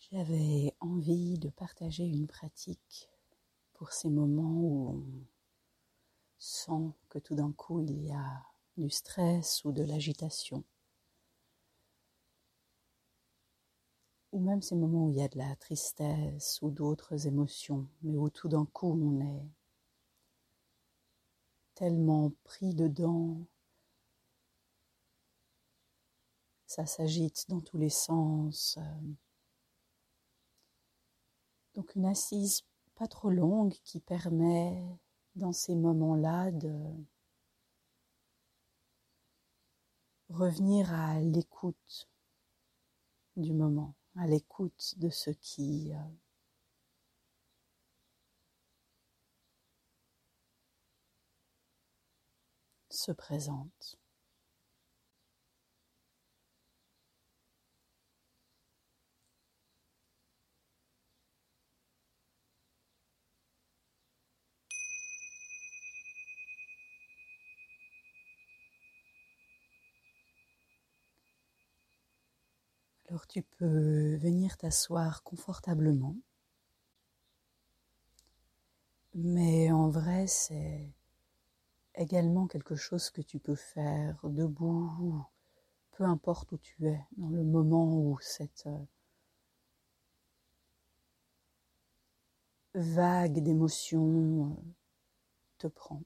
J'avais envie de partager une pratique pour ces moments où on sent que tout d'un coup il y a du stress ou de l'agitation. Ou même ces moments où il y a de la tristesse ou d'autres émotions, mais où tout d'un coup on est tellement pris dedans, ça s'agite dans tous les sens. Donc une assise pas trop longue qui permet dans ces moments-là de revenir à l'écoute du moment, à l'écoute de ce qui se présente. Alors tu peux venir t'asseoir confortablement, mais en vrai c'est également quelque chose que tu peux faire debout, peu importe où tu es, dans le moment où cette vague d'émotions te prend.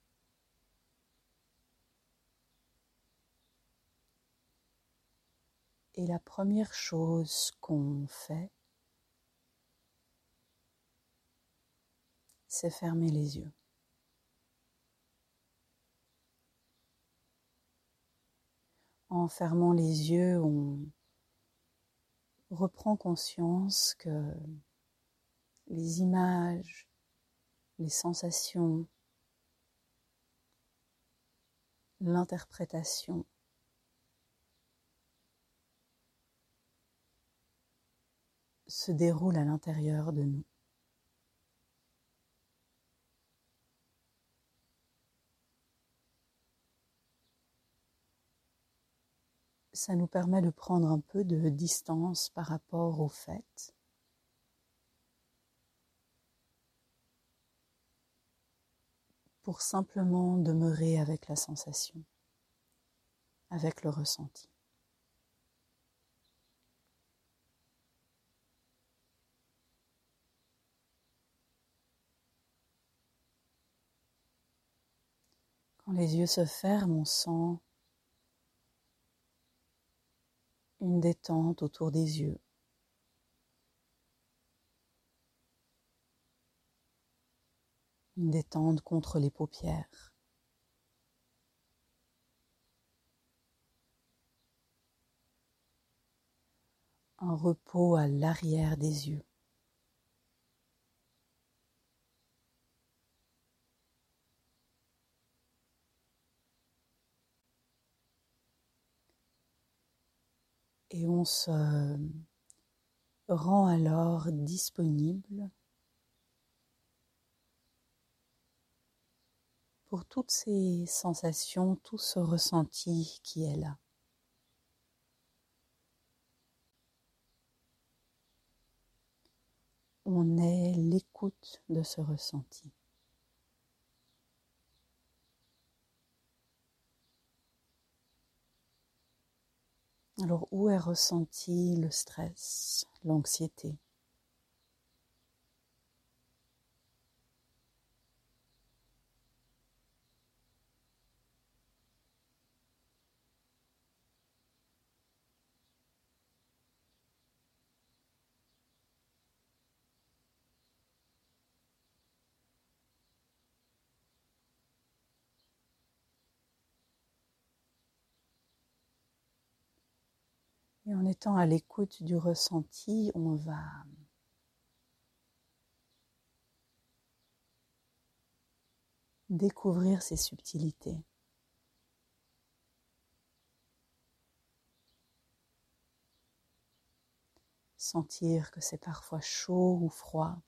Et la première chose qu'on fait, c'est fermer les yeux. En fermant les yeux, on reprend conscience que les images, les sensations, l'interprétation se déroulent à l'intérieur de nous. Ça nous permet de prendre un peu de distance par rapport au fait pour simplement demeurer avec la sensation, avec le ressenti. Quand les yeux se ferment, on sent une détente autour des yeux. Une détente contre les paupières. Un repos à l'arrière des yeux. Et on se rend alors disponible pour toutes ces sensations, tout ce ressenti qui est là. On est l'écoute de ce ressenti. Alors, où est ressenti le stress, l'anxiété ? Et en étant à l'écoute du ressenti, on va découvrir ces subtilités. Sentir que c'est parfois chaud ou froid.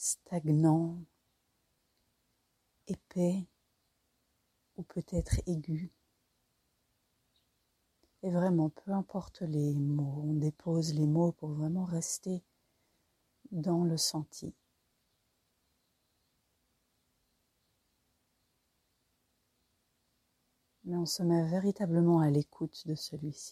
stagnant, épais ou peut-être aigu. Et vraiment, peu importe les mots, on dépose les mots pour vraiment rester dans le senti. Mais on se met véritablement à l'écoute de celui-ci.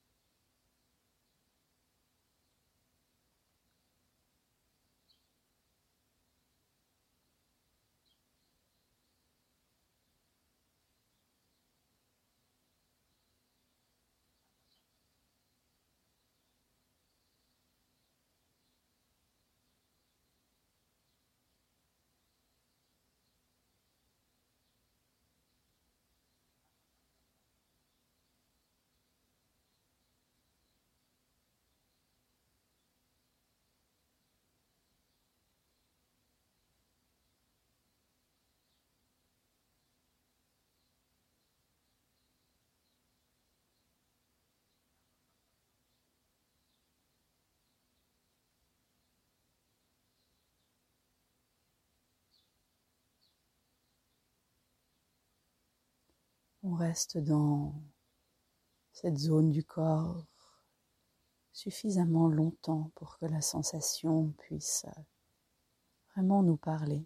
On reste dans cette zone du corps suffisamment longtemps pour que la sensation puisse vraiment nous parler.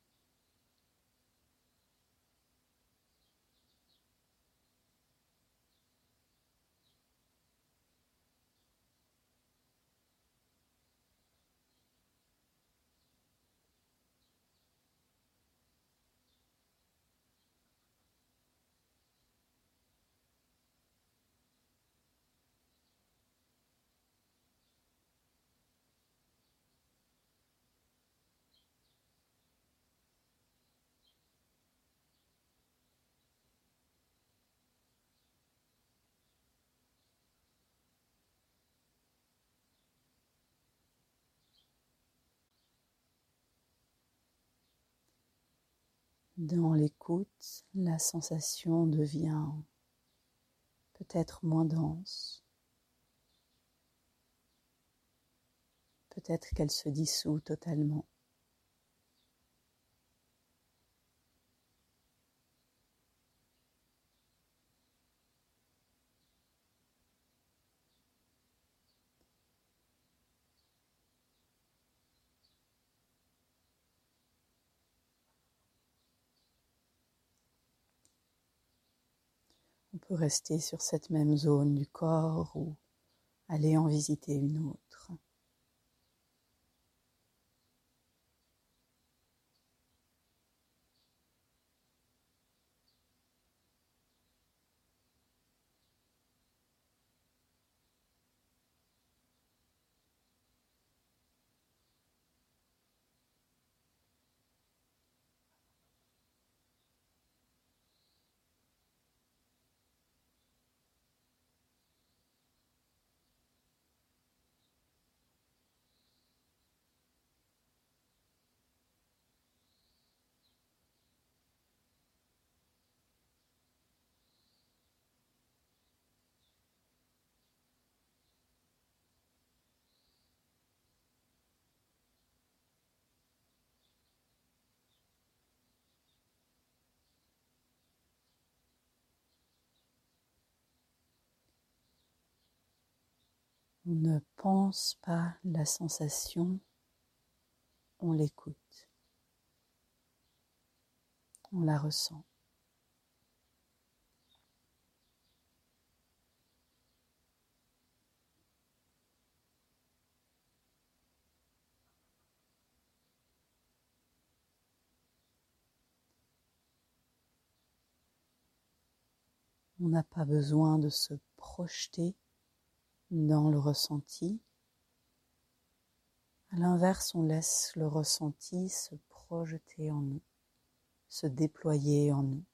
Dans l'écoute, la sensation devient peut-être moins dense, peut-être qu'elle se dissout totalement. On peut rester sur cette même zone du corps ou aller en visiter une autre. On ne pense pas la sensation, on l'écoute, on la ressent. On n'a pas besoin de se projeter dans le ressenti. À l'inverse, on laisse le ressenti se projeter en nous, se déployer en nous.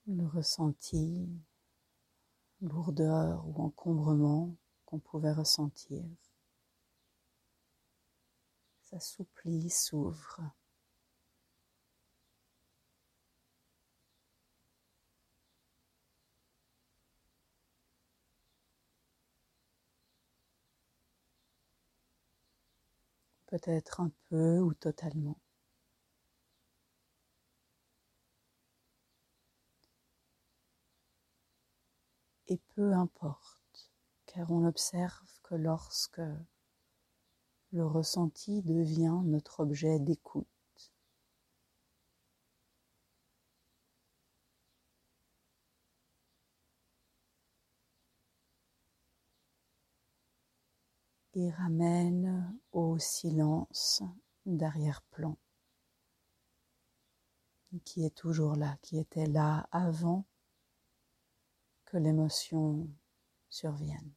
le ressenti, lourdeur ou encombrement qu'on pouvait ressentir s'assouplit, s'ouvre. Peut-être un peu ou totalement. Et peu importe, car on observe que lorsque le ressenti devient notre objet d'écoute, il ramène au silence d'arrière-plan, qui est toujours là, qui était là avant que l'émotion survienne.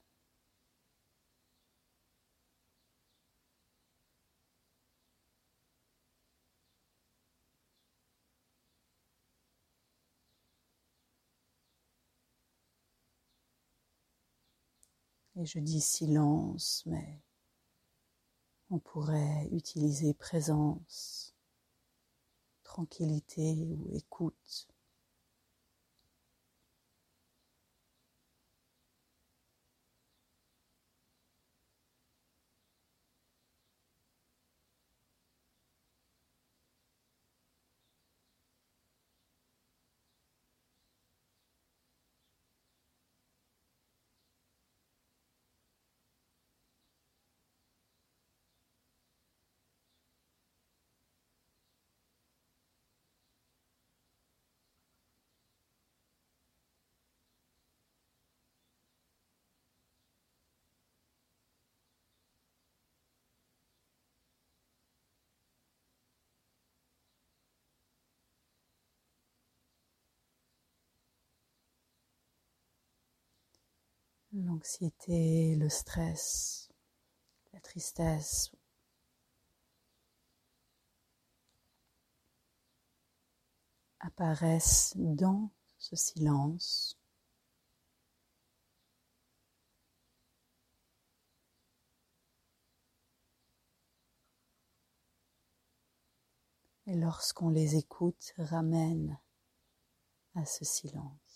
Et je dis silence, mais on pourrait utiliser présence, tranquillité ou écoute. L'anxiété, le stress, la tristesse apparaissent dans ce silence. Et lorsqu'on les écoute, ramènent à ce silence.